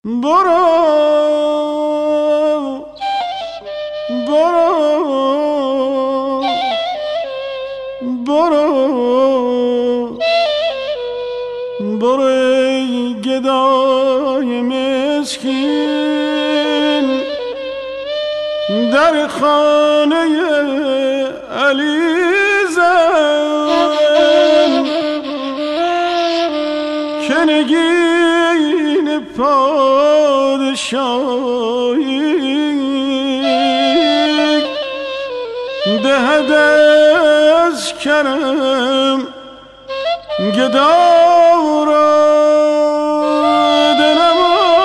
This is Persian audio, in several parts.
برو برو برو برو ای گدای مسکین در خانه علی زن که نگین پادشاهی دهد از کرم گدا را دلم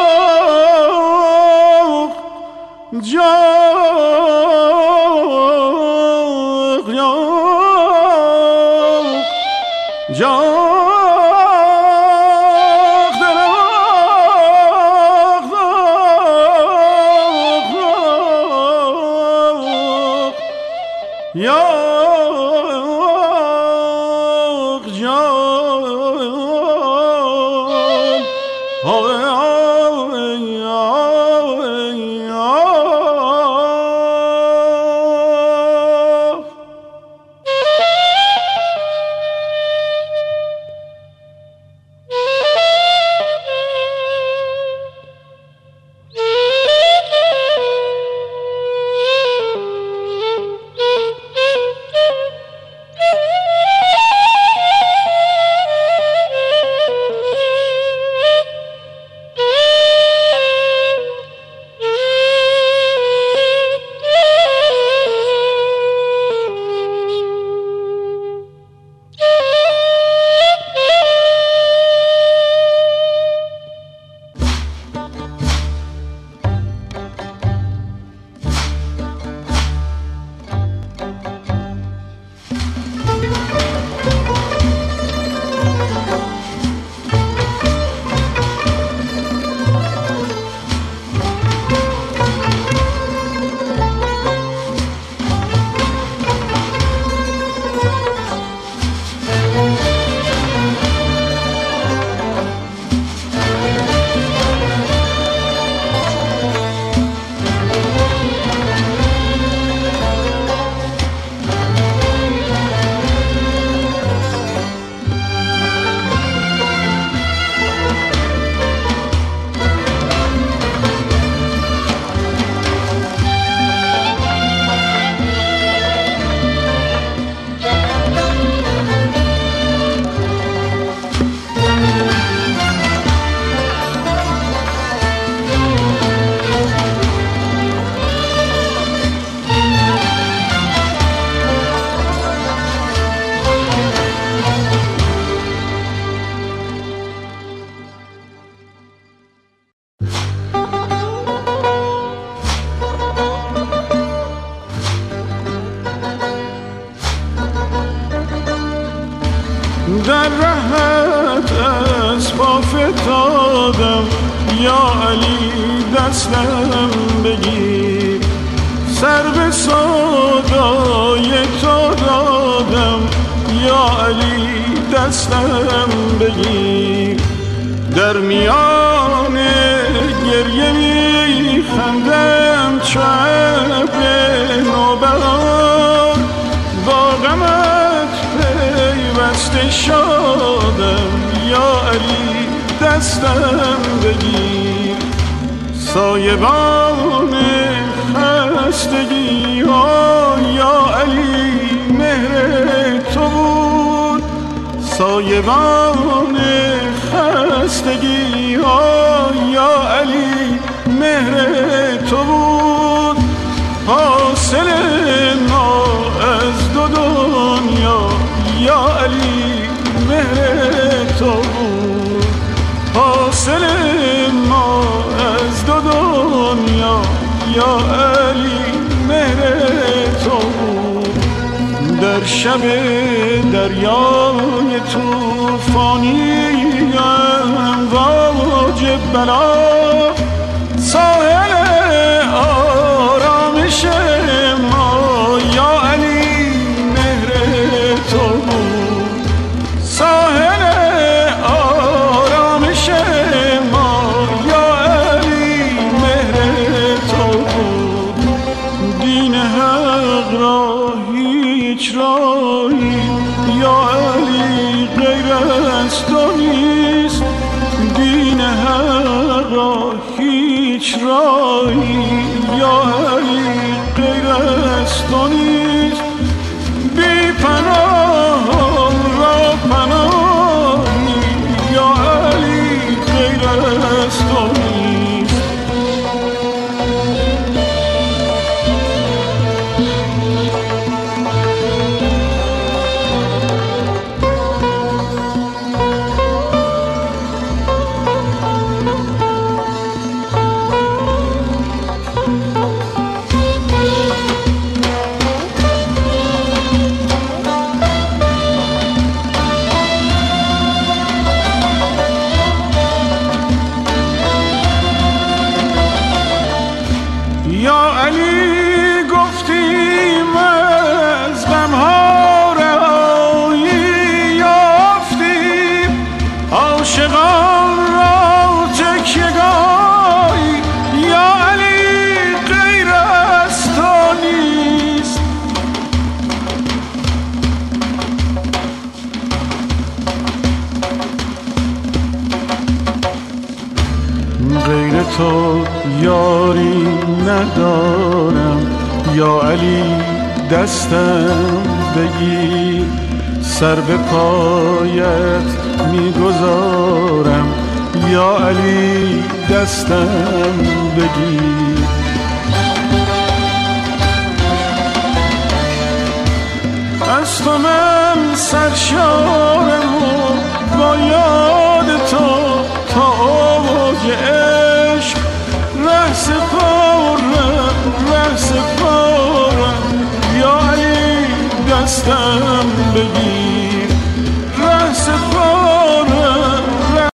در رهت از پا فتادم یا علی دستم بگیر سر به سودای تو دادم یا علی دستم بگیر در میان گریه می خندم چپ نوبهار با غمت پیوسته شدم یا علی دستم بگیر سایبان خستگی ها یا علی مهر تو بود سایبان خستگی ها یا علی مهر تو بود حاصل ما از دو دنیا یا علی مهر تو بود حاصل ما از دو دنیا یا علی مهر تو بود در شب دریای طوفانی امواج بلا ساحل آرامش ما یا علی مهر تو بود ساحل آرامش ما یا هیچ راهی یا علی غیر از تو نیست. بی پناه را پناهی یا علی غیر از تو نیست. یا علی گفتیم از غمها رهایی یافتیم، عاشقان را تکیه‌گاهی یا علی غیر از تو نیست. غیر تو یاری ندارم یا علی دستم بگیر، سر به پایت میگذارم یا علی دستم بگیر. از تو من سرشارم و با یاد تو تا اوج عشق ره سپارم یا علی دستم بگیر.